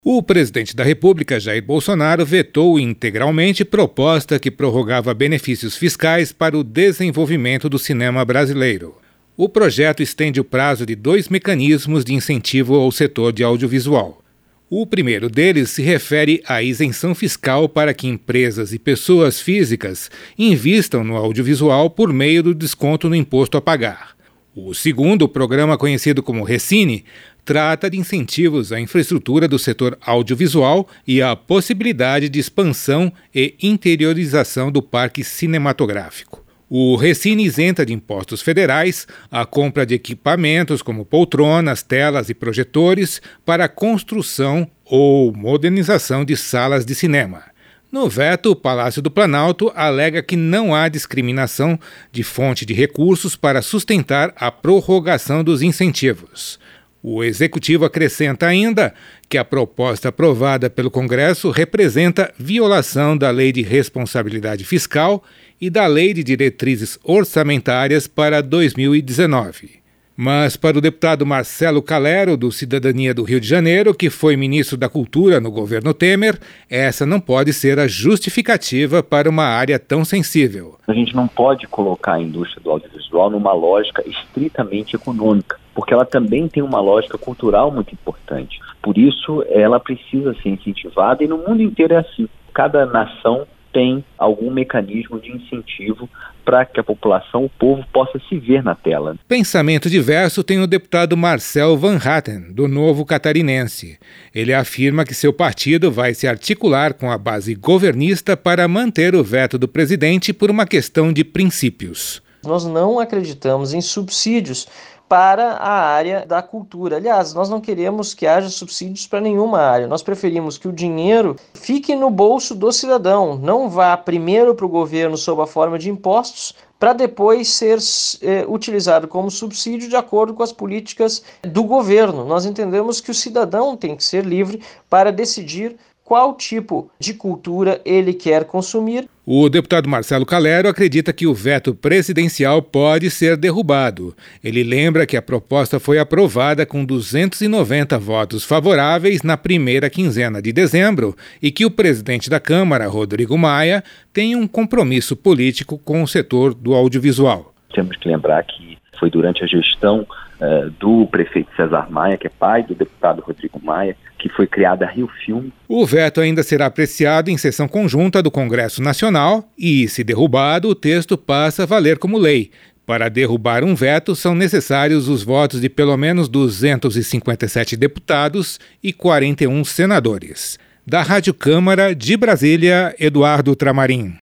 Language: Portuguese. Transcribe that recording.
O presidente da República, Jair Bolsonaro, vetou integralmente proposta que prorrogava benefícios fiscais para o desenvolvimento do cinema brasileiro. O projeto estende o prazo de 2 mecanismos de incentivo ao setor de audiovisual. O primeiro deles se refere à isenção fiscal para que empresas e pessoas físicas invistam no audiovisual por meio do desconto no imposto a pagar. O segundo, o programa conhecido como Recine, trata de incentivos à infraestrutura do setor audiovisual e à possibilidade de expansão e interiorização do parque cinematográfico. O Recine isenta de impostos federais a compra de equipamentos como poltronas, telas e projetores para a construção ou modernização de salas de cinema. No veto, o Palácio do Planalto alega que não há discriminação de fonte de recursos para sustentar a prorrogação dos incentivos. O Executivo acrescenta ainda que a proposta aprovada pelo Congresso representa violação da Lei de Responsabilidade Fiscal e da Lei de Diretrizes Orçamentárias para 2019. Mas para o deputado Marcelo Calero, do Cidadania do Rio de Janeiro, que foi ministro da Cultura no governo Temer, essa não pode ser a justificativa para uma área tão sensível. A gente não pode colocar a indústria do audiovisual numa lógica estritamente econômica, porque ela também tem uma lógica cultural muito importante. Por isso, ela precisa ser incentivada e no mundo inteiro é assim. Cada nação tem algum mecanismo de incentivo para que a população, o povo, possa se ver na tela. Pensamento diverso tem o deputado Marcel Van Hatten, do Novo Catarinense. Ele afirma que seu partido vai se articular com a base governista para manter o veto do presidente por uma questão de princípios. Nós não acreditamos em subsídios para a área da cultura. Aliás, nós não queremos que haja subsídios para nenhuma área. Nós preferimos que o dinheiro fique no bolso do cidadão, não vá primeiro para o governo sob a forma de impostos, para depois ser utilizado como subsídio de acordo com as políticas do governo. Nós entendemos que o cidadão tem que ser livre para decidir qual tipo de cultura ele quer consumir. O deputado Marcelo Calero acredita que o veto presidencial pode ser derrubado. Ele lembra que a proposta foi aprovada com 290 votos favoráveis na primeira quinzena de dezembro e que o presidente da Câmara, Rodrigo Maia, tem um compromisso político com o setor do audiovisual. Temos que lembrar que foi durante a gestão do prefeito César Maia, que é pai do deputado Rodrigo Maia, que foi criada a Rio Filme. O veto ainda será apreciado em sessão conjunta do Congresso Nacional e, se derrubado, o texto passa a valer como lei. Para derrubar um veto, são necessários os votos de pelo menos 257 deputados e 41 senadores. Da Rádio Câmara de Brasília, Eduardo Tramarim.